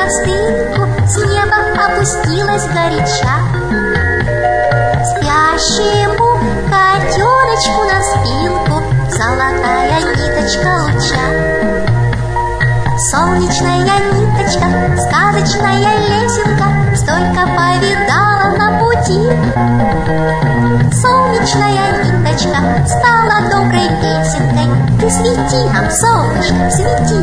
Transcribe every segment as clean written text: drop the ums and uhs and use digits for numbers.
простынку, с неба опустилась горяча. Спящему котеночку на спинку золотая ниточка луча. Солнечная ниточка, сказочная лесенка, столько повидала на пути. Солнечная ниточка стала доброй песенкой. Ты свети нам, солнышко, свети.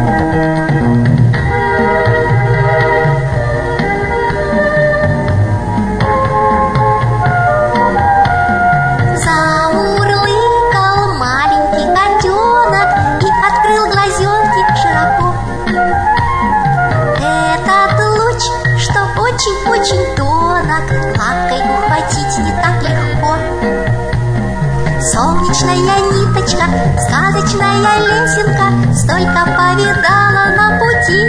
Замурлыкал маленький котенок и открыл глазенки широко. Этот луч, что очень-очень тонок, лапкой ухватить не так легко. Солнечная ниточка, сказочная лесенка, столько повидала на пути.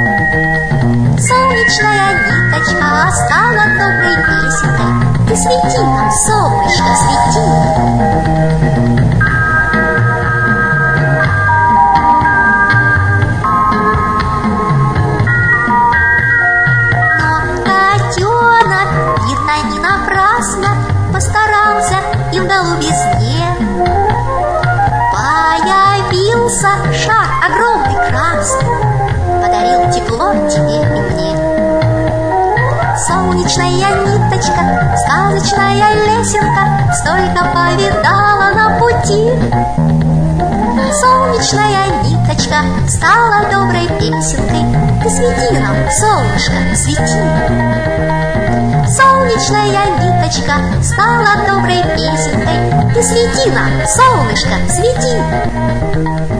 Солнечная ниточка стала доброй песенкой. Ты свети нам, солнышко, свети. Не напрасно постарался и в голубизне. Появился шар огромный красный, подарил тепло тебе и мне. Солнечная ниточка, сказочная лесенка, столько повидала на пути. Солнечная ниточка стала доброй песенкой. Ты свети нам, солнышко, свети. Солнечная ниточка стала доброй песенкой. Ты свети нам, солнышко, свети.